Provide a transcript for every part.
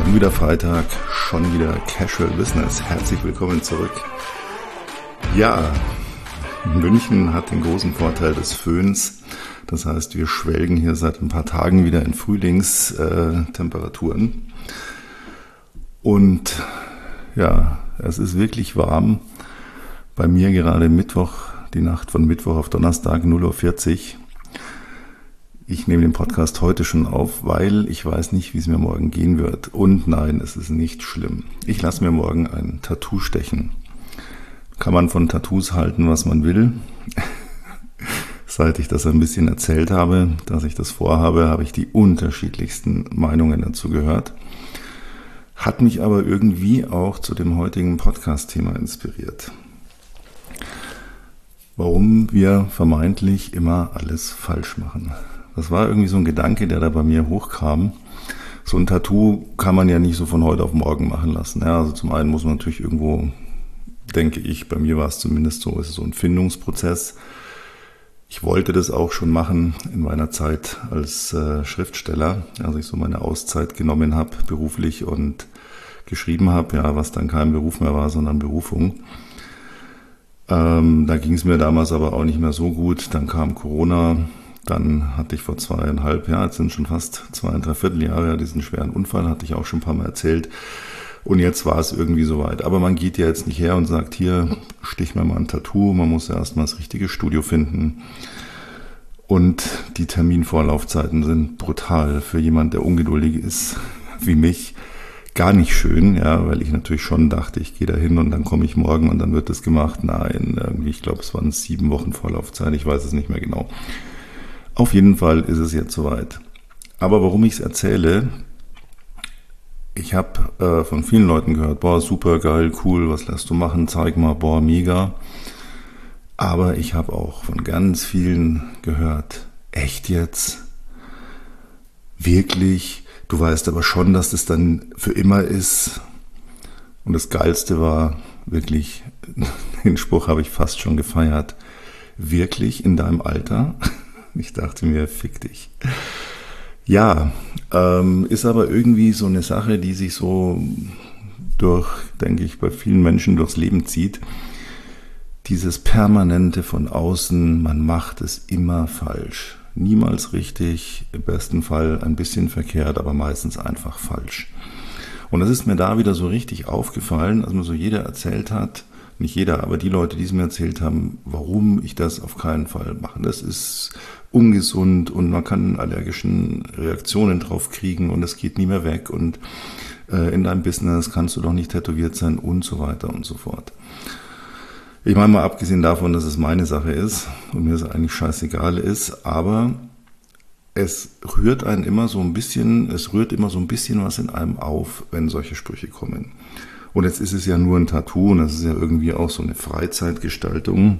Schon wieder Freitag, schon wieder Casual Business. Herzlich willkommen zurück. Ja, München hat den großen Vorteil des Föhns. Das heißt, wir schwelgen hier seit ein paar Tagen wieder in Frühlingstemperaturen. Und ja, es ist wirklich warm. Bei mir gerade Mittwoch, die Nacht von Mittwoch auf Donnerstag, 0:40 Uhr. Ich nehme den Podcast heute schon auf, weil ich weiß nicht, wie es mir morgen gehen wird. Und nein, es ist nicht schlimm. Ich lasse mir morgen ein Tattoo stechen. Kann man von Tattoos halten, was man will. Seit ich das ein bisschen erzählt habe, dass ich das vorhabe, habe ich die unterschiedlichsten Meinungen dazu gehört. Hat mich aber irgendwie auch zu dem heutigen Podcast-Thema inspiriert. Warum wir vermeintlich immer alles falsch machen. Das war irgendwie so ein Gedanke, der da bei mir hochkam. So ein Tattoo kann man ja nicht so von heute auf morgen machen lassen. Ja, also zum einen muss man natürlich irgendwo, denke ich, bei mir war es zumindest so, es ist so ein Findungsprozess. Ich wollte das auch schon machen in meiner Zeit als Schriftsteller, als ich so meine Auszeit genommen habe, beruflich und geschrieben habe, ja, was dann kein Beruf mehr war, sondern Berufung. Da ging es mir damals aber auch nicht mehr so gut. Dann kam Corona. Dann hatte ich vor 2,5 Jahren, jetzt sind schon fast 2,75 Jahre, diesen schweren Unfall, hatte ich auch schon ein paar Mal erzählt. Und jetzt war es irgendwie soweit. Aber man geht ja jetzt nicht her und sagt, hier, stich mir mal ein Tattoo. Man muss ja erstmal das richtige Studio finden. Und die Terminvorlaufzeiten sind brutal für jemand, der ungeduldig ist, wie mich. Gar nicht schön, ja, weil ich natürlich schon dachte, ich gehe da hin und dann komme ich morgen und dann wird das gemacht. Nein, irgendwie, ich glaube, es waren 7 Wochen Vorlaufzeit, ich weiß es nicht mehr genau. Auf jeden Fall ist es jetzt soweit. Aber warum ich es erzähle, ich habe von vielen Leuten gehört, boah, super geil, cool, was lässt du machen, zeig mal, boah, mega. Aber ich habe auch von ganz vielen gehört, echt jetzt? Wirklich? Du weißt aber schon, dass das dann für immer ist. Und das Geilste war wirklich, den Spruch habe ich fast schon gefeiert, wirklich in deinem Alter? Ich dachte mir, fick dich. Ja, ist aber irgendwie so eine Sache, die sich so durch, denke ich, bei vielen Menschen durchs Leben zieht. Dieses Permanente von außen, man macht es immer falsch. Niemals richtig, im besten Fall ein bisschen verkehrt, aber meistens einfach falsch. Und das ist mir da wieder so richtig aufgefallen, als mir so jeder erzählt hat, nicht jeder, aber die Leute, die es mir erzählt haben, warum ich das auf keinen Fall mache. Das ist ungesund und man kann allergischen Reaktionen drauf kriegen und es geht nie mehr weg und in deinem Business kannst du doch nicht tätowiert sein und so weiter und so fort. Ich meine mal abgesehen davon, dass es meine Sache ist und mir es eigentlich scheißegal ist, aber es rührt immer so ein bisschen was in einem auf, wenn solche Sprüche kommen. Und jetzt ist es ja nur ein Tattoo und das ist ja irgendwie auch so eine Freizeitgestaltung.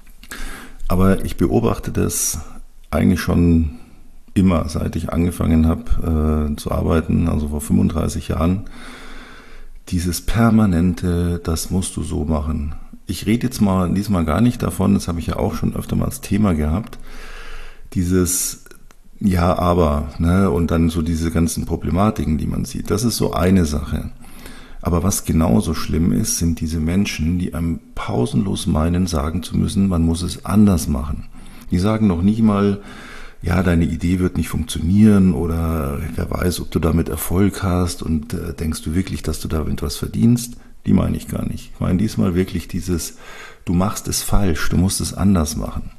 Aber ich beobachte das eigentlich schon immer, seit ich angefangen habe zu arbeiten, also vor 35 Jahren. Dieses Permanente, das musst du so machen. Ich rede jetzt mal diesmal gar nicht davon, das habe ich ja auch schon öfter mal als Thema gehabt. Dieses Ja, aber, ne, und dann so diese ganzen Problematiken, die man sieht. Das ist so eine Sache. Aber was genauso schlimm ist, sind diese Menschen, die einem pausenlos meinen, sagen zu müssen, man muss es anders machen. Die sagen noch nie mal, ja, deine Idee wird nicht funktionieren oder wer weiß, ob du damit Erfolg hast und denkst du wirklich, dass du damit was verdienst? Die meine ich gar nicht. Ich meine diesmal wirklich dieses, du machst es falsch, du musst es anders machen.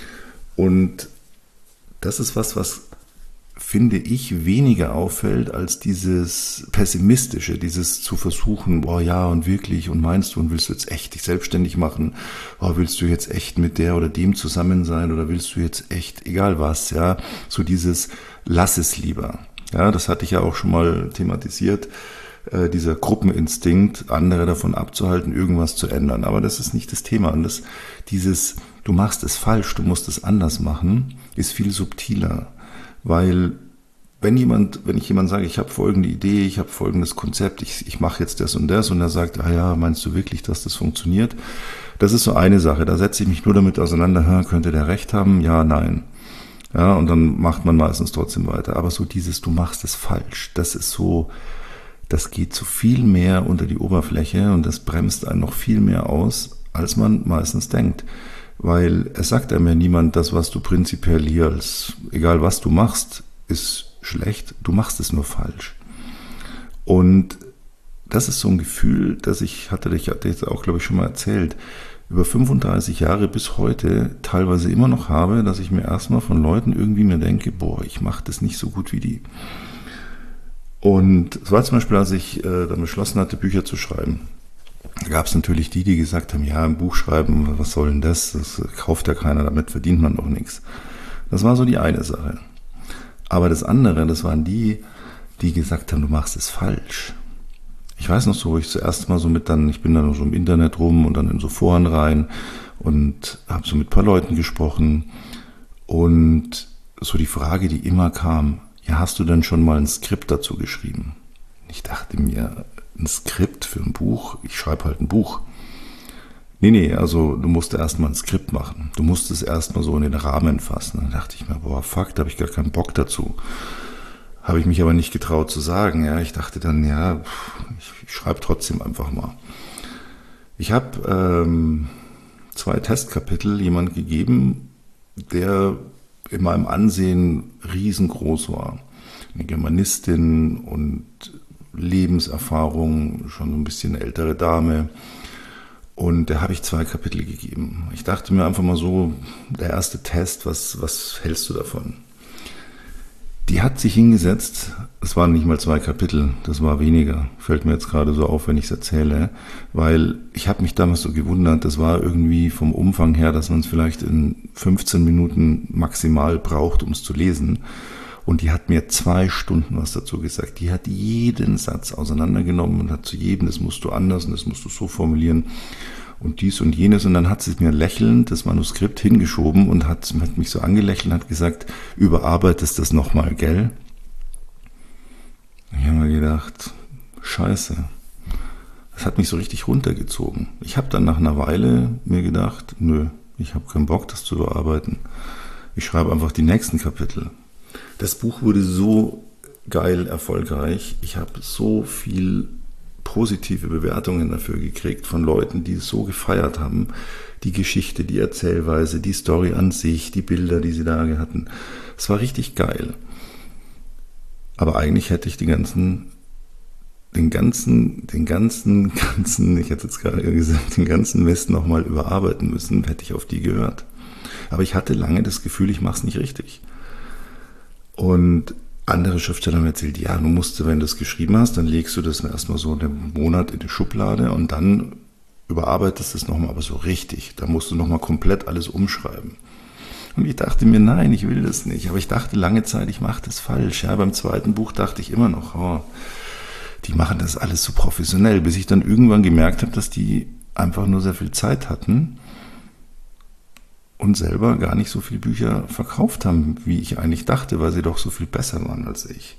Und das ist was finde ich, weniger auffällt als dieses Pessimistische, dieses zu versuchen, boah ja und wirklich und meinst du und willst du jetzt echt dich selbstständig machen, boah, willst du jetzt echt mit der oder dem zusammen sein oder willst du jetzt echt, egal was, ja, so dieses lass es lieber. Ja, das hatte ich ja auch schon mal thematisiert, dieser Gruppeninstinkt, andere davon abzuhalten, irgendwas zu ändern. Aber das ist nicht das Thema. Und dieses, du machst es falsch, du musst es anders machen, ist viel subtiler. Weil wenn ich jemand sage, ich habe folgende Idee, ich habe folgendes Konzept, ich mache jetzt das und er sagt, ah ja, meinst du wirklich, dass das funktioniert? Das ist so eine Sache, da setze ich mich nur damit auseinander, könnte der recht haben? Ja, nein. Ja, und dann macht man meistens trotzdem weiter. Aber so dieses, du machst es falsch, das ist so, das geht so viel mehr unter die Oberfläche und das bremst einen noch viel mehr aus, als man meistens denkt. Weil es sagt einem ja niemand, das, was du prinzipiell hier als, egal was du machst, ist schlecht, du machst es nur falsch. Und das ist so ein Gefühl, das ich hatte jetzt auch, glaube ich, schon mal erzählt, über 35 Jahre bis heute teilweise immer noch habe, dass ich mir erstmal von Leuten irgendwie mir denke, boah, ich mache das nicht so gut wie die. Und es war zum Beispiel, als ich dann beschlossen hatte, Bücher zu schreiben. Da gab es natürlich die gesagt haben, ja, ein Buch schreiben, was soll denn das? Das kauft ja keiner, damit verdient man doch nichts. Das war so die eine Sache. Aber das andere, das waren die gesagt haben, du machst es falsch. Ich weiß noch so, wo ich zuerst mal so ich bin dann so im Internet rum und dann in so Foren rein und habe so mit ein paar Leuten gesprochen und so die Frage, die immer kam, ja, hast du denn schon mal ein Skript dazu geschrieben? Ich dachte mir, ein Skript für ein Buch? Ich schreibe halt ein Buch. Nee, also du musst erst mal ein Skript machen. Du musst es erst mal so in den Rahmen fassen. Dann dachte ich mir, boah, fuck, da habe ich gar keinen Bock dazu. Habe ich mich aber nicht getraut zu sagen. Ja, ich dachte dann, ja, ich schreibe trotzdem einfach mal. Ich habe 2 Testkapitel jemand gegeben, der in meinem Ansehen riesengroß war. Eine Germanistin und Lebenserfahrung, schon so ein bisschen ältere Dame. Und der habe ich 2 Kapitel gegeben. Ich dachte mir einfach mal so, der erste Test, was hältst du davon? Die hat sich hingesetzt, es waren nicht mal 2 Kapitel, das war weniger, fällt mir jetzt gerade so auf, wenn ich es erzähle, weil ich habe mich damals so gewundert, das war irgendwie vom Umfang her, dass man es vielleicht in 15 Minuten maximal braucht, um es zu lesen. Und die hat mir 2 Stunden was dazu gesagt. Die hat jeden Satz auseinandergenommen und hat zu jedem, das musst du anders und das musst du so formulieren und dies und jenes. Und dann hat sie mir lächelnd das Manuskript hingeschoben und hat mich so angelächelt und hat gesagt, überarbeitest das nochmal, gell? Ich habe mir gedacht, scheiße. Das hat mich so richtig runtergezogen. Ich habe dann nach einer Weile mir gedacht, nö, ich habe keinen Bock, das zu überarbeiten. Ich schreibe einfach die nächsten Kapitel. Das Buch wurde so geil erfolgreich. Ich habe so viel positive Bewertungen dafür gekriegt von Leuten, die es so gefeiert haben. Die Geschichte, die Erzählweise, die Story an sich, die Bilder, die sie da hatten. Es war richtig geil. Aber eigentlich hätte ich den ganzen, ich hätte jetzt gerade gesagt, den ganzen Mist nochmal überarbeiten müssen, hätte ich auf die gehört. Aber ich hatte lange das Gefühl, ich mache es nicht richtig. Und andere Schriftsteller haben erzählt, ja, du musst, wenn du es geschrieben hast, dann legst du das erstmal so einen Monat in die Schublade und dann überarbeitest du es nochmal, aber so richtig. Da musst du nochmal komplett alles umschreiben. Und ich dachte mir, nein, ich will das nicht. Aber ich dachte lange Zeit, ich mache das falsch. Ja, beim 2. Buch dachte ich immer noch, oh, die machen das alles so professionell, bis ich dann irgendwann gemerkt habe, dass die einfach nur sehr viel Zeit hatten und selber gar nicht so viele Bücher verkauft haben, wie ich eigentlich dachte, weil sie doch so viel besser waren als ich.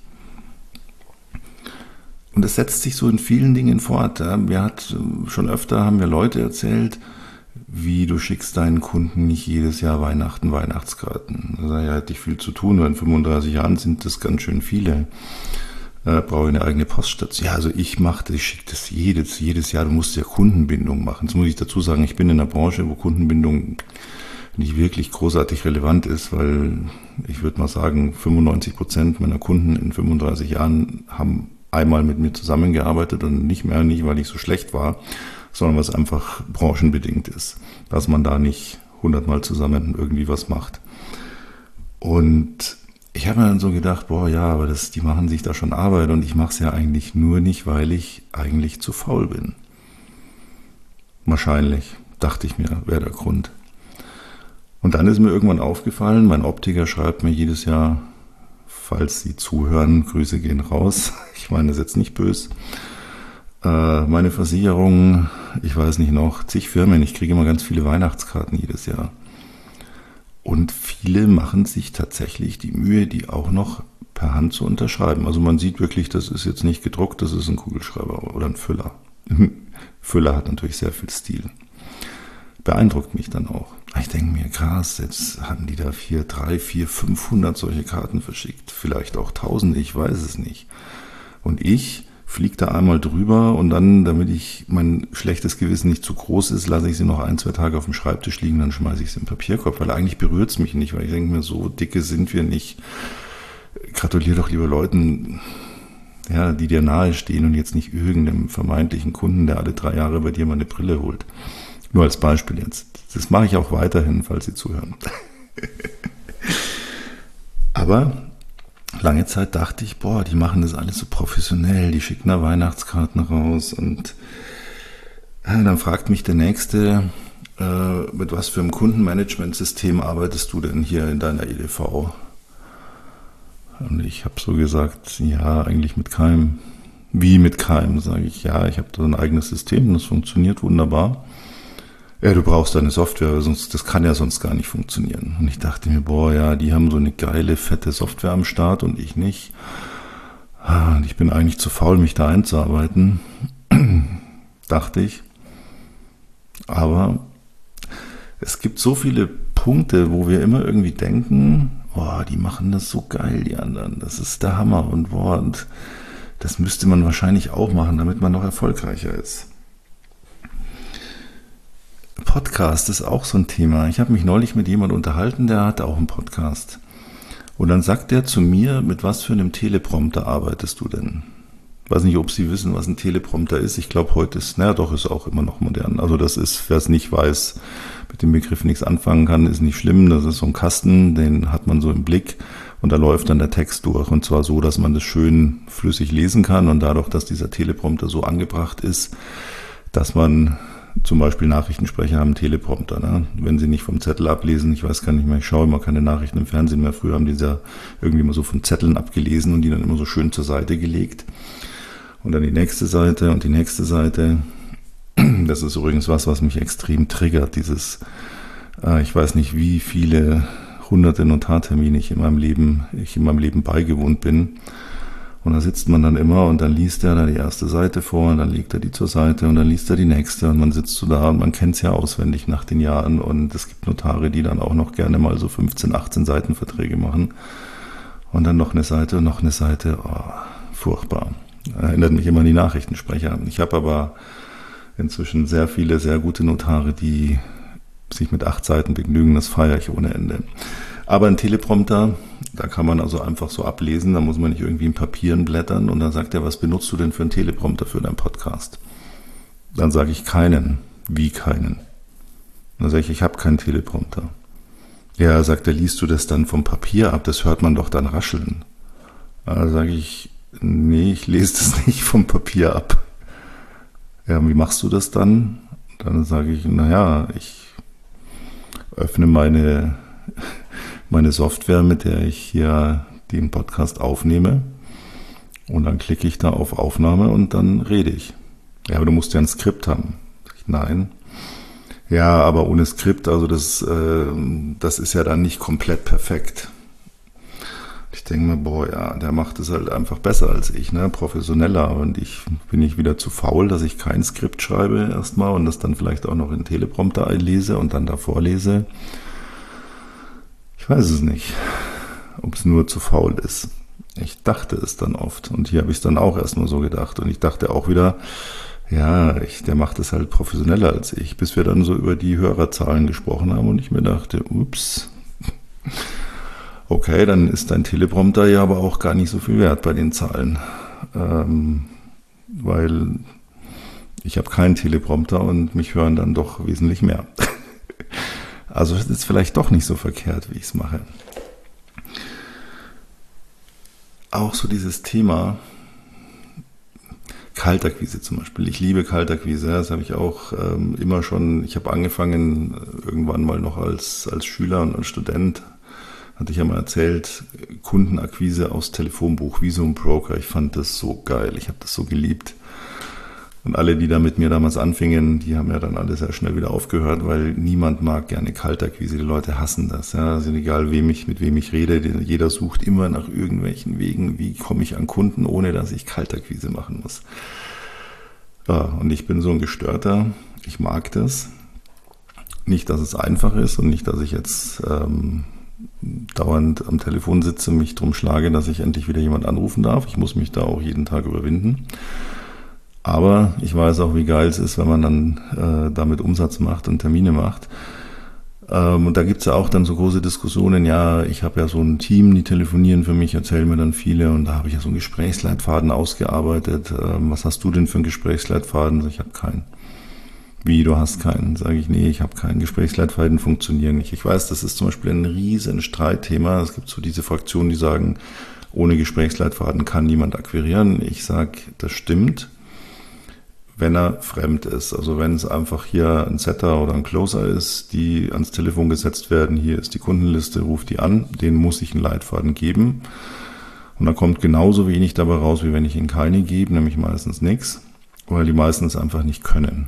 Und das setzt sich so in vielen Dingen fort. Ja. Schon öfter haben mir Leute erzählt, wie du schickst deinen Kunden nicht jedes Jahr Weihnachtskarten. Da sage ich, ja, hätte ich viel zu tun, weil in 35 Jahren sind das ganz schön viele. Brauche ich eine eigene Poststation. Ja, also ich schicke das jedes Jahr. Du musst ja Kundenbindung machen. Jetzt muss ich dazu sagen, ich bin in einer Branche, wo Kundenbindung nicht wirklich großartig relevant ist, weil ich würde mal sagen, 95% meiner Kunden in 35 Jahren haben einmal mit mir zusammengearbeitet und nicht, weil ich so schlecht war, sondern was einfach branchenbedingt ist, dass man da nicht 100-mal zusammen irgendwie was macht. Und ich habe mir dann so gedacht, boah, ja, aber die machen sich da schon Arbeit und ich mache es ja eigentlich nur nicht, weil ich eigentlich zu faul bin. Wahrscheinlich, dachte ich mir, wäre der Grund. Und dann ist mir irgendwann aufgefallen, mein Optiker schreibt mir jedes Jahr, falls Sie zuhören, Grüße gehen raus. Ich meine das jetzt nicht böse. Meine Versicherung, ich weiß nicht noch, zig Firmen, ich kriege immer ganz viele Weihnachtskarten jedes Jahr. Und viele machen sich tatsächlich die Mühe, die auch noch per Hand zu unterschreiben. Also man sieht wirklich, das ist jetzt nicht gedruckt, das ist ein Kugelschreiber oder ein Füller. Füller hat natürlich sehr viel Stil. Beeindruckt mich dann auch. Ich denke mir, krass, jetzt hatten die da 500 solche Karten verschickt. Vielleicht auch 1000, ich weiß es nicht. Und ich fliege da einmal drüber und dann, damit ich mein schlechtes Gewissen nicht zu groß ist, lasse ich sie noch 1, 2 Tage auf dem Schreibtisch liegen, dann schmeiße ich sie im Papierkorb, weil eigentlich berührt es mich nicht, weil ich denke mir, so dicke sind wir nicht. Gratuliere doch lieber Leuten, ja, die dir nahe stehen und jetzt nicht irgendeinem vermeintlichen Kunden, der alle 3 Jahre bei dir mal eine Brille holt. Nur als Beispiel jetzt. Das mache ich auch weiterhin, falls Sie zuhören. Aber lange Zeit dachte ich, boah, die machen das alles so professionell, die schicken da Weihnachtskarten raus und dann fragt mich der Nächste, mit was für einem Kundenmanagementsystem arbeitest du denn hier in deiner EDV? Und ich habe so gesagt, ja, eigentlich mit keinem. Wie mit keinem? Sage ich, ja, ich habe da ein eigenes System und das funktioniert wunderbar. Ja, du brauchst eine Software, sonst das kann ja sonst gar nicht funktionieren. Und ich dachte mir, boah, ja, die haben so eine geile, fette Software am Start und ich nicht. Und ich bin eigentlich zu faul, mich da einzuarbeiten, dachte ich. Aber es gibt so viele Punkte, wo wir immer irgendwie denken, boah, die machen das so geil, die anderen. Das ist der Hammer und boah, und das müsste man wahrscheinlich auch machen, damit man noch erfolgreicher ist. Podcast ist auch so ein Thema. Ich habe mich neulich mit jemandem unterhalten, der hatte auch einen Podcast. Und dann sagt der zu mir, mit was für einem Teleprompter arbeitest du denn? Ich weiß nicht, ob Sie wissen, was ein Teleprompter ist. Ich glaube, heute ist, naja doch, ist auch immer noch modern. Also das ist, wer es nicht weiß, mit dem Begriff nichts anfangen kann, ist nicht schlimm. Das ist so ein Kasten, den hat man so im Blick und da läuft dann der Text durch. Und zwar so, dass man das schön flüssig lesen kann und dadurch, dass dieser Teleprompter so angebracht ist, dass man zum Beispiel Nachrichtensprecher haben Teleprompter, ne? Wenn sie nicht vom Zettel ablesen, ich weiß gar nicht mehr, ich schaue immer keine Nachrichten im Fernsehen mehr. Früher haben die ja irgendwie immer so von Zetteln abgelesen und die dann immer so schön zur Seite gelegt. Und dann die nächste Seite und die nächste Seite. Das ist übrigens was mich extrem triggert, dieses, ich weiß nicht, wie viele hunderte Notartermine ich in meinem Leben beigewohnt bin. Und da sitzt man dann immer und dann liest er da die erste Seite vor und dann legt er die zur Seite und dann liest er die nächste und man sitzt so da und man kennt es ja auswendig nach den Jahren und es gibt Notare, die dann auch noch gerne mal so 15, 18 Seitenverträge machen und dann noch eine Seite und noch eine Seite, oh, furchtbar. Erinnert mich immer an die Nachrichtensprecher. Ich habe aber inzwischen sehr viele, sehr gute Notare, die sich mit 8 Seiten begnügen, das feiere ich ohne Ende. Aber ein Teleprompter, da kann man also einfach so ablesen, da muss man nicht irgendwie in Papieren blättern und dann sagt er, was benutzt du denn für einen Teleprompter für deinen Podcast? Dann sage ich keinen. Wie keinen? Dann sage ich habe keinen Teleprompter. Ja, sagt er, liest du das dann vom Papier ab? Das hört man doch dann rascheln. Da sage ich, nee, ich lese das nicht vom Papier ab. Ja, wie machst du das dann? Dann sage ich, naja, ich öffne meine Software, mit der ich hier den Podcast aufnehme und dann klicke ich da auf Aufnahme und dann rede ich. Ja, aber du musst ja ein Skript haben. Nein. Ja, aber ohne Skript, also das ist ja dann nicht komplett perfekt. Ich denke mir, boah, ja, der macht es halt einfach besser als ich, ne, professioneller. Und ich bin nicht wieder zu faul, dass ich kein Skript schreibe erstmal und das dann vielleicht auch noch in Teleprompter einlese und dann da vorlese. Ich weiß es nicht, ob es nur zu faul ist. Ich dachte es dann oft und hier habe ich es dann auch erstmal so gedacht und ich dachte auch wieder, ja, der macht es halt professioneller als ich, bis wir dann so über die Hörerzahlen gesprochen haben und ich mir dachte, ups, okay, dann ist dein Teleprompter ja aber auch gar nicht so viel wert bei den Zahlen, weil ich habe keinen Teleprompter und mich hören dann doch wesentlich mehr. Also es ist vielleicht doch nicht so verkehrt, wie ich es mache. Auch so dieses Thema Kaltakquise zum Beispiel. Ich liebe Kaltakquise, das habe ich auch immer schon, ich habe angefangen irgendwann mal noch als Schüler und als Student, hatte ich ja mal erzählt, Kundenakquise aus Telefonbuch, wie so ein Broker. Ich fand das so geil, ich habe das so geliebt. Und alle, die da mit mir damals anfingen, die haben ja dann alle sehr schnell wieder aufgehört, weil niemand mag gerne Kaltakquise. Die Leute hassen das. Ja. Also egal, mit wem ich rede, jeder sucht immer nach irgendwelchen Wegen, wie komme ich an Kunden, ohne dass ich Kaltakquise machen muss. Ja, und ich bin so ein Gestörter. Ich mag das. Nicht, dass es einfach ist und nicht, dass ich jetzt dauernd am Telefon sitze, mich drum schlage, dass ich endlich wieder jemand anrufen darf. Ich muss mich da auch jeden Tag überwinden. Aber ich weiß auch, wie geil es ist, wenn man dann damit Umsatz macht und Termine macht. Und da gibt's ja auch dann so große Diskussionen, ja, ich habe ja so ein Team, die telefonieren für mich, erzählen mir dann viele und da habe ich ja so einen Gesprächsleitfaden ausgearbeitet. Was hast du denn für einen Gesprächsleitfaden? Ich habe keinen. Wie, du hast keinen? Sage ich, nee, ich habe keinen. Gesprächsleitfaden funktionieren nicht. Ich weiß, das ist zum Beispiel ein riesen Streitthema. Es gibt so diese Fraktionen, die sagen, ohne Gesprächsleitfaden kann niemand akquirieren. Ich sage, das stimmt, wenn er fremd ist. Also wenn es einfach hier ein Setter oder ein Closer ist, die ans Telefon gesetzt werden, hier ist die Kundenliste, ruft die an, denen muss ich einen Leitfaden geben. Und dann kommt genauso wenig dabei raus, wie wenn ich ihnen keine gebe, nämlich meistens nichts, weil die meisten es einfach nicht können.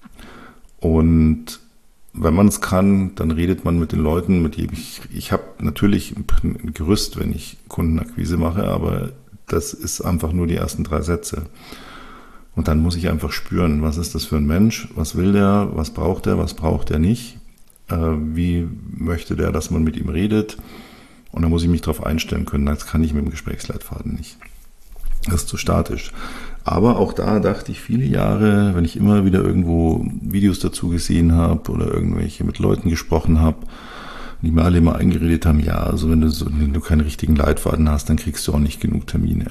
Und wenn man es kann, dann redet man mit den Leuten, mit jedem. Ich habe natürlich ein Gerüst, wenn ich Kundenakquise mache, aber das ist einfach nur die ersten 3 Sätze. Und dann muss ich einfach spüren, was ist das für ein Mensch, was will der, was braucht er nicht, wie möchte der, dass man mit ihm redet. Und dann muss ich mich darauf einstellen können, das kann ich mit dem Gesprächsleitfaden nicht. Das ist zu statisch. Aber auch da dachte ich viele Jahre, wenn ich immer wieder irgendwo Videos dazu gesehen habe oder irgendwelche mit Leuten gesprochen habe, die mir alle immer eingeredet haben, ja, also wenn du keinen richtigen Leitfaden hast, dann kriegst du auch nicht genug Termine.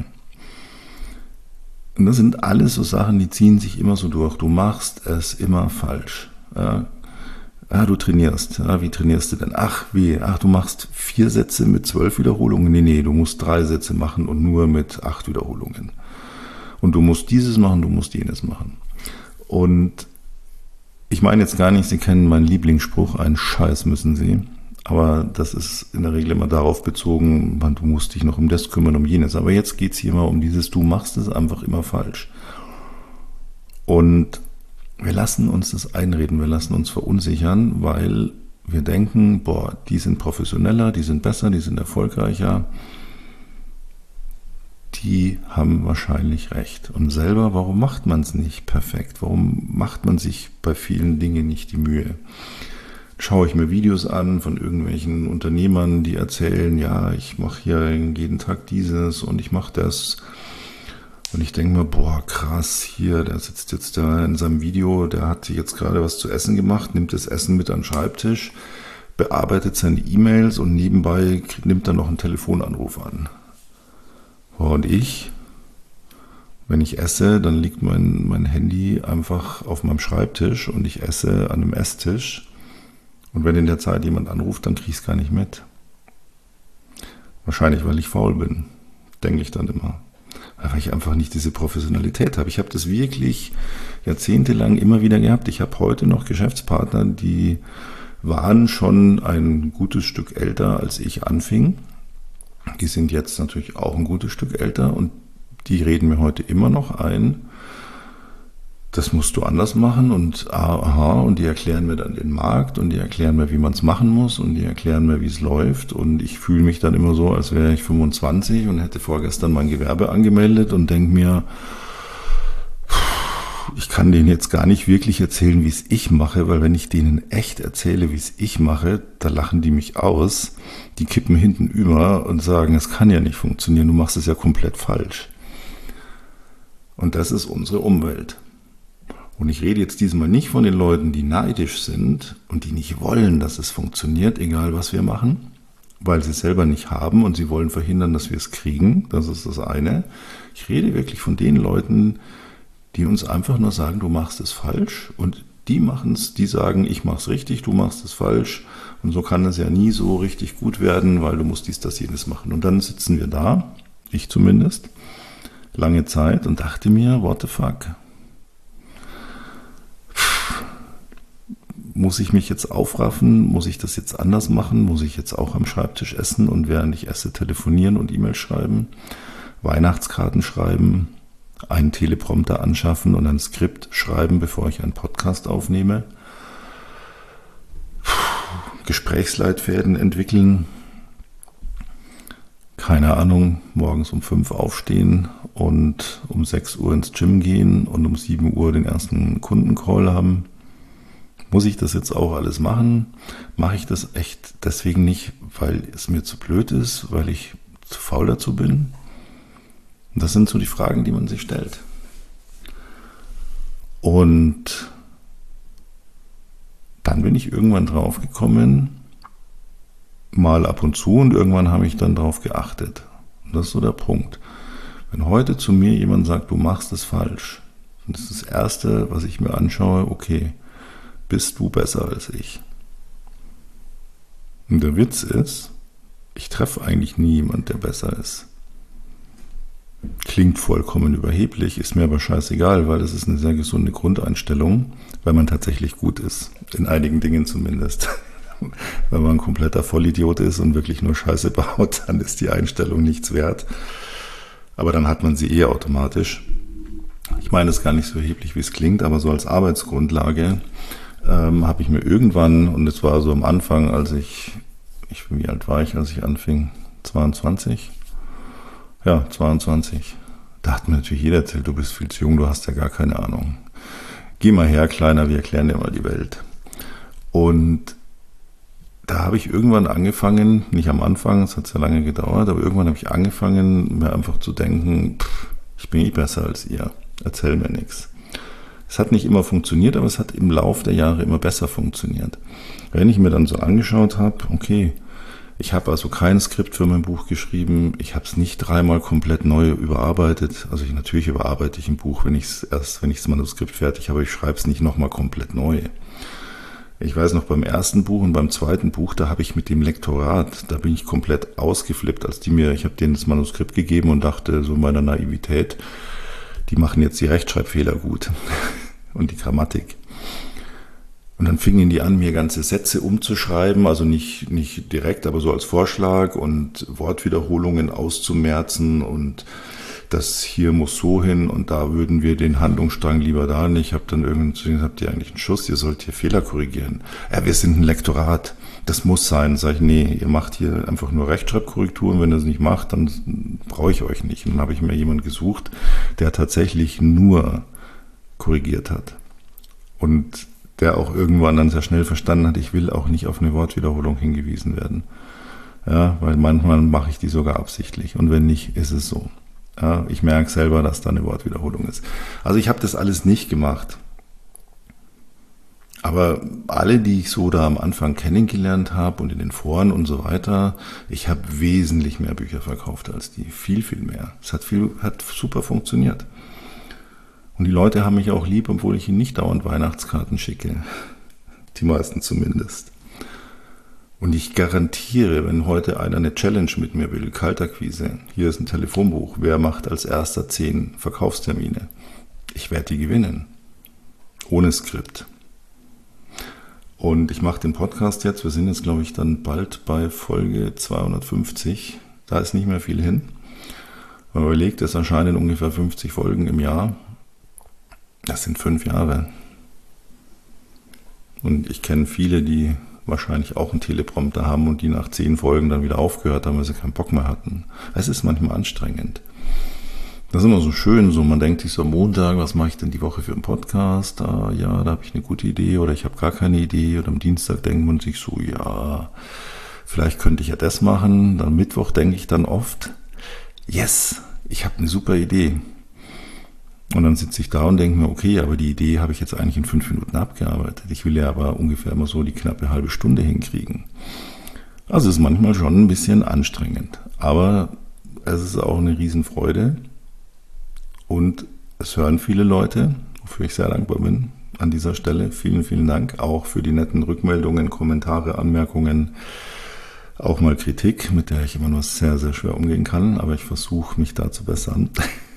Und das sind alles so Sachen, die ziehen sich immer so durch. Du machst es immer falsch. Ja, du trainierst. Ja, wie trainierst du denn? Ach, du machst 4 Sätze mit 12 Wiederholungen. Nee, du musst 3 Sätze machen und nur mit 8 Wiederholungen. Und du musst dieses machen, du musst jenes machen. Und ich meine jetzt gar nicht, Sie kennen meinen Lieblingsspruch, einen Scheiß müssen Sie. Aber das ist in der Regel immer darauf bezogen, du musst dich noch um das kümmern, um jenes. Aber jetzt geht's hier mal um dieses, du machst es einfach immer falsch. Und wir lassen uns das einreden, wir lassen uns verunsichern, weil wir denken, die sind professioneller, die sind besser, die sind erfolgreicher. Die haben wahrscheinlich recht. Und selber, warum macht man es nicht perfekt? Warum macht man sich bei vielen Dingen nicht die Mühe? Schaue ich mir Videos an von irgendwelchen Unternehmern, die erzählen, ja, ich mache hier jeden Tag dieses und ich mache das. Und ich denke mir, krass, hier, der sitzt jetzt da in seinem Video, der hat sich jetzt gerade was zu essen gemacht, nimmt das Essen mit an den Schreibtisch, bearbeitet seine E-Mails und nebenbei nimmt er noch einen Telefonanruf an. Und wenn ich esse, dann liegt mein Handy einfach auf meinem Schreibtisch und ich esse an einem Esstisch. Und wenn in der Zeit jemand anruft, dann kriege ich es gar nicht mit. Wahrscheinlich, weil ich faul bin, denke ich dann immer. Weil ich einfach nicht diese Professionalität habe. Ich habe das wirklich jahrzehntelang immer wieder gehabt. Ich habe heute noch Geschäftspartner, die waren schon ein gutes Stück älter, als ich anfing. Die sind jetzt natürlich auch ein gutes Stück älter und die reden mir heute immer noch ein, das musst du anders machen und und die erklären mir dann den Markt und die erklären mir, wie man es machen muss und die erklären mir, wie es läuft und ich fühle mich dann immer so, als wäre ich 25 und hätte vorgestern mein Gewerbe angemeldet und denke mir, ich kann denen jetzt gar nicht wirklich erzählen, wie es ich mache, weil wenn ich denen echt erzähle, wie es ich mache, da lachen die mich aus, die kippen hinten über und sagen, es kann ja nicht funktionieren, du machst es ja komplett falsch. Und das ist unsere Umwelt. Und ich rede jetzt diesmal nicht von den Leuten, die neidisch sind und die nicht wollen, dass es funktioniert, egal was wir machen, weil sie es selber nicht haben und sie wollen verhindern, dass wir es kriegen. Das ist das eine. Ich rede wirklich von den Leuten, die uns einfach nur sagen, du machst es falsch und die machen es, die sagen, ich mache es richtig, du machst es falsch und so kann es ja nie so richtig gut werden, weil du musst dies, das, jenes machen. Und dann sitzen wir da, ich zumindest, lange Zeit und dachte mir, what the fuck? Muss ich mich jetzt aufraffen? Muss ich das jetzt anders machen? Muss ich jetzt auch am Schreibtisch essen und während ich esse telefonieren und E-Mails schreiben? Weihnachtskarten schreiben? Einen Teleprompter anschaffen und ein Skript schreiben, bevor ich einen Podcast aufnehme? Gesprächsleitfäden entwickeln? Keine Ahnung, morgens um 5 aufstehen und um 6 Uhr ins Gym gehen und um 7 Uhr den ersten Kundencall haben? Muss ich das jetzt auch alles machen? Mache ich das echt deswegen nicht, weil es mir zu blöd ist, weil ich zu faul dazu bin? Und das sind so die Fragen, die man sich stellt. Und dann bin ich irgendwann drauf gekommen, mal ab und zu, und irgendwann habe ich dann drauf geachtet. Und das ist so der Punkt. Wenn heute zu mir jemand sagt, du machst es falsch, dann ist das Erste, was ich mir anschaue, okay, bist du besser als ich? Und der Witz ist, ich treffe eigentlich nie jemanden, der besser ist. Klingt vollkommen überheblich, ist mir aber scheißegal, weil das ist eine sehr gesunde Grundeinstellung, weil man tatsächlich gut ist, in einigen Dingen zumindest. Wenn man ein kompletter Vollidiot ist und wirklich nur Scheiße baut, dann ist die Einstellung nichts wert. Aber dann hat man sie automatisch. Ich meine, es ist gar nicht so erheblich, wie es klingt, aber so als Arbeitsgrundlage habe ich mir irgendwann, und es war so am Anfang, wie alt war ich, als ich anfing? 22? Ja, 22. Da hat mir natürlich jeder erzählt, du bist viel zu jung, du hast ja gar keine Ahnung. Geh mal her, Kleiner, wir erklären dir mal die Welt. Und da habe ich irgendwann angefangen, nicht am Anfang, es hat sehr lange gedauert, aber irgendwann habe ich angefangen, mir einfach zu denken, ich bin nicht besser als ihr, erzähl mir nichts. Es hat nicht immer funktioniert, aber es hat im Lauf der Jahre immer besser funktioniert. Wenn ich mir dann so angeschaut habe, okay, ich habe also kein Skript für mein Buch geschrieben, ich habe es nicht 3-mal komplett neu überarbeitet. Also natürlich überarbeite ich ein Buch, wenn ich das Manuskript fertig habe, ich schreibe es nicht nochmal komplett neu. Ich weiß noch, beim ersten Buch und beim zweiten Buch, da habe ich mit dem Lektorat, da bin ich komplett ausgeflippt, ich habe denen das Manuskript gegeben und dachte, so in meiner Naivität, die machen jetzt die Rechtschreibfehler gut und die Grammatik. Und dann fingen die an, mir ganze Sätze umzuschreiben, also nicht direkt, aber so als Vorschlag und Wortwiederholungen auszumerzen und das hier muss so hin und da würden wir den Handlungsstrang lieber da nicht. Ich habe dann irgendwie, habt ihr eigentlich einen Schuss, ihr sollt hier Fehler korrigieren. Ja, wir sind ein Lektorat, das muss sein. Sag ich, nee, ihr macht hier einfach nur Rechtschreibkorrekturen, wenn ihr das nicht macht, dann brauche ich euch nicht. Und dann habe ich mir jemanden gesucht, der tatsächlich nur korrigiert hat. Und der auch irgendwann dann sehr schnell verstanden hat, ich will auch nicht auf eine Wortwiederholung hingewiesen werden. Ja, weil manchmal mache ich die sogar absichtlich und wenn nicht, ist es so. Ja, ich merke selber, dass da eine Wortwiederholung ist. Also ich habe das alles nicht gemacht. Aber alle, die ich so da am Anfang kennengelernt habe und in den Foren und so weiter, ich habe wesentlich mehr Bücher verkauft als die. Viel, viel mehr. Es hat super funktioniert. Und die Leute haben mich auch lieb, obwohl ich ihnen nicht dauernd Weihnachtskarten schicke. Die meisten zumindest. Und ich garantiere, wenn heute einer eine Challenge mit mir will, Kaltakquise, hier ist ein Telefonbuch, wer macht als erster 10 Verkaufstermine? Ich werde die gewinnen. Ohne Skript. Und ich mache den Podcast jetzt, wir sind jetzt glaube ich dann bald bei Folge 250. Da ist nicht mehr viel hin. Wenn man überlegt, es erscheinen ungefähr 50 Folgen im Jahr. Das sind 5 Jahre. Und ich kenne viele, die wahrscheinlich auch einen Teleprompter haben und die nach 10 Folgen dann wieder aufgehört haben, weil sie keinen Bock mehr hatten. Es ist manchmal anstrengend. Das ist immer so schön, so man denkt sich so am Montag, was mache ich denn die Woche für einen Podcast? Da habe ich eine gute Idee oder ich habe gar keine Idee. Und am Dienstag denkt man sich so, ja, vielleicht könnte ich ja das machen. Dann Mittwoch denke ich dann oft, yes, ich habe eine super Idee. Und dann sitze ich da und denke mir, okay, aber die Idee habe ich jetzt eigentlich in 5 Minuten abgearbeitet. Ich will ja aber ungefähr immer so die knappe halbe Stunde hinkriegen. Also es ist manchmal schon ein bisschen anstrengend. Aber es ist auch eine Riesenfreude. Und es hören viele Leute, wofür ich sehr dankbar bin an dieser Stelle. Vielen, vielen Dank auch für die netten Rückmeldungen, Kommentare, Anmerkungen. Auch mal Kritik, mit der ich immer nur sehr, sehr schwer umgehen kann. Aber ich versuche, mich da zu bessern.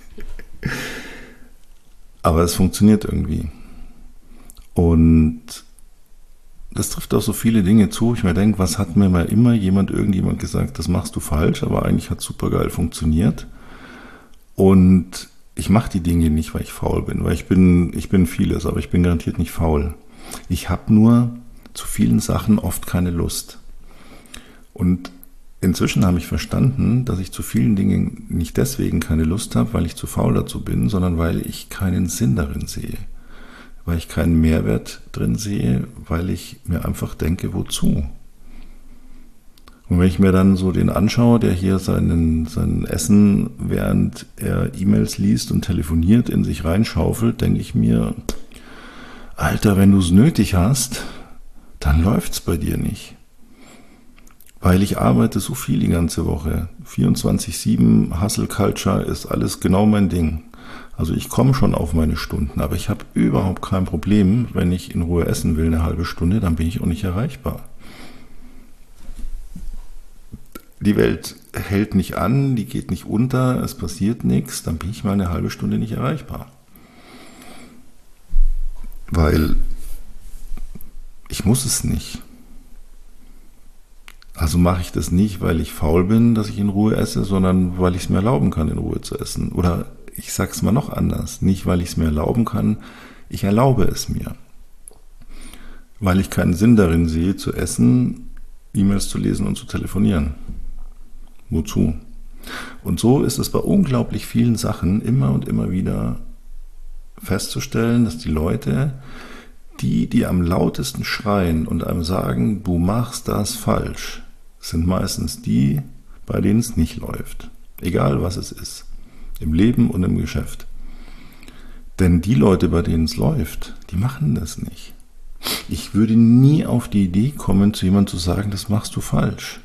Aber es funktioniert irgendwie. Und das trifft auch so viele Dinge zu. Ich mir denke, was hat mir mal irgendjemand gesagt, das machst du falsch, aber eigentlich hat es super geil funktioniert. Und ich mache die Dinge nicht, weil ich faul bin, weil ich bin vieles, aber ich bin garantiert nicht faul. Ich habe nur zu vielen Sachen oft keine Lust. Und inzwischen habe ich verstanden, dass ich zu vielen Dingen nicht deswegen keine Lust habe, weil ich zu faul dazu bin, sondern weil ich keinen Sinn darin sehe. weil ich keinen Mehrwert drin sehe, weil ich mir einfach denke, wozu? Und wenn ich mir dann so den anschaue, der hier sein Essen, während er E-Mails liest und telefoniert, in sich reinschaufelt, denke ich mir, Alter, wenn du es nötig hast, dann läuft's bei dir nicht. Weil ich arbeite so viel die ganze Woche. 24/7, Hustle Culture ist alles genau mein Ding. Also ich komme schon auf meine Stunden, aber ich habe überhaupt kein Problem, wenn ich in Ruhe essen will, eine halbe Stunde, dann bin ich auch nicht erreichbar. Die Welt hält nicht an, die geht nicht unter, es passiert nichts, dann bin ich mal eine halbe Stunde nicht erreichbar. Weil ich muss es nicht. Also mache ich das nicht, weil ich faul bin, dass ich in Ruhe esse, sondern weil ich es mir erlauben kann, in Ruhe zu essen. Oder ich sage es mal noch anders, nicht weil ich es mir erlauben kann, ich erlaube es mir. Weil ich keinen Sinn darin sehe, zu essen, E-Mails zu lesen und zu telefonieren. Wozu? Und so ist es bei unglaublich vielen Sachen immer und immer wieder festzustellen, dass die Leute, die am lautesten schreien und einem sagen, du machst das falsch, sind meistens die, bei denen es nicht läuft. Egal was es ist. Im Leben und im Geschäft. Denn die Leute, bei denen es läuft, die machen das nicht. Ich würde nie auf die Idee kommen, zu jemandem zu sagen, das machst du falsch.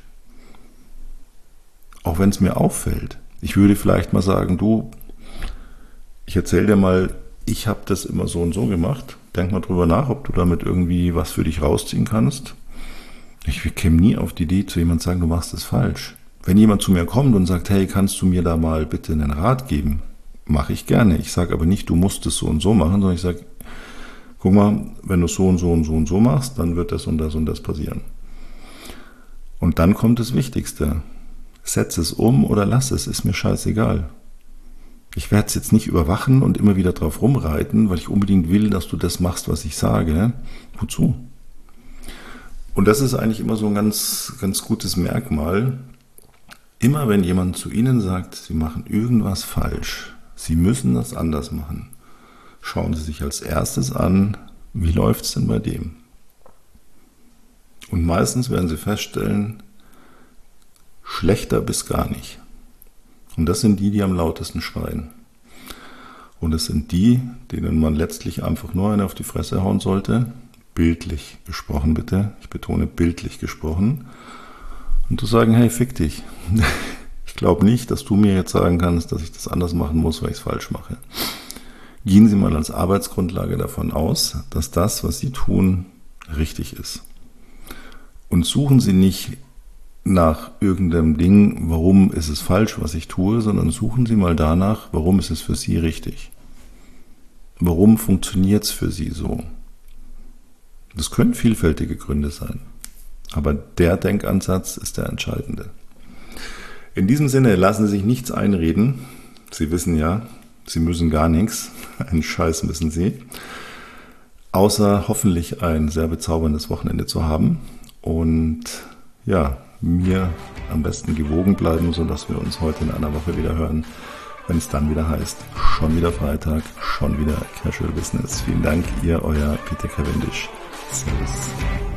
Auch wenn es mir auffällt. Ich würde vielleicht mal sagen, du, ich erzähle dir mal, ich habe das immer so und so gemacht. Denk mal drüber nach, ob du damit irgendwie was für dich rausziehen kannst. Ich käme nie auf die Idee, zu jemandem zu sagen, du machst das falsch. Wenn jemand zu mir kommt und sagt, hey, kannst du mir da mal bitte einen Rat geben? Mache ich gerne. Ich sage aber nicht, du musst es so und so machen, sondern ich sage, guck mal, wenn du so und so und so und so machst, dann wird das und das passieren. Und dann kommt das Wichtigste. Setz es um oder lass es, ist mir scheißegal. Ich werde es jetzt nicht überwachen und immer wieder drauf rumreiten, weil ich unbedingt will, dass du das machst, was ich sage. Wozu? Und das ist eigentlich immer so ein ganz, ganz gutes Merkmal. Immer wenn jemand zu Ihnen sagt, Sie machen irgendwas falsch, Sie müssen das anders machen, schauen Sie sich als erstes an, wie läuft es denn bei dem? Und meistens werden Sie feststellen, schlechter bis gar nicht. Und das sind die, die am lautesten schreien. Und es sind die, denen man letztlich einfach nur eine auf die Fresse hauen sollte. Bildlich gesprochen bitte. Ich betone bildlich gesprochen. Und zu sagen, hey, fick dich. Ich glaube nicht, dass du mir jetzt sagen kannst, dass ich das anders machen muss, weil ich es falsch mache. Gehen Sie mal als Arbeitsgrundlage davon aus, dass das, was Sie tun, richtig ist. Und suchen Sie nicht nach irgendeinem Ding, warum ist es falsch, was ich tue, sondern suchen Sie mal danach, warum ist es für Sie richtig. Warum funktioniert es für Sie so? Das können vielfältige Gründe sein. Aber der Denkansatz ist der entscheidende. In diesem Sinne, lassen Sie sich nichts einreden. Sie wissen ja, Sie müssen gar nichts. Einen Scheiß müssen Sie. Außer hoffentlich ein sehr bezauberndes Wochenende zu haben. Und ja, mir am besten gewogen bleiben, sodass wir uns heute in einer Woche wieder hören, wenn es dann wieder heißt, schon wieder Freitag, schon wieder Casual Business. Vielen Dank, Ihr, Euer Peter Cavendish. Servus.